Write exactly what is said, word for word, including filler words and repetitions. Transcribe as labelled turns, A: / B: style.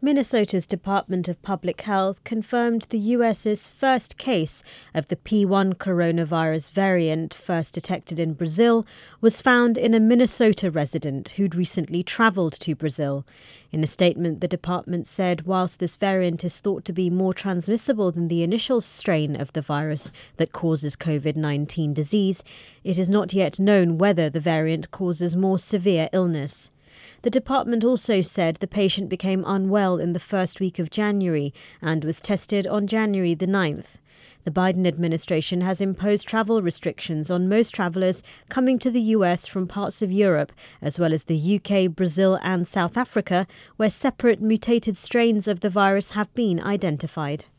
A: Minnesota's Department of Public Health confirmed the U S's first case of the P one coronavirus variant, first detected in Brazil, was found in a Minnesota resident who'd recently travelled to Brazil. In a statement, the department said whilst this variant is thought to be more transmissible than the initial strain of the virus that causes covid nineteen disease, it is not yet known whether the variant causes more severe illness. The department also said the patient became unwell in the first week of January and was tested on January the ninth. The Biden administration has imposed travel restrictions on most travellers coming to the U S from parts of Europe, as well as the U K, Brazil and South Africa, where separate mutated strains of the virus have been identified.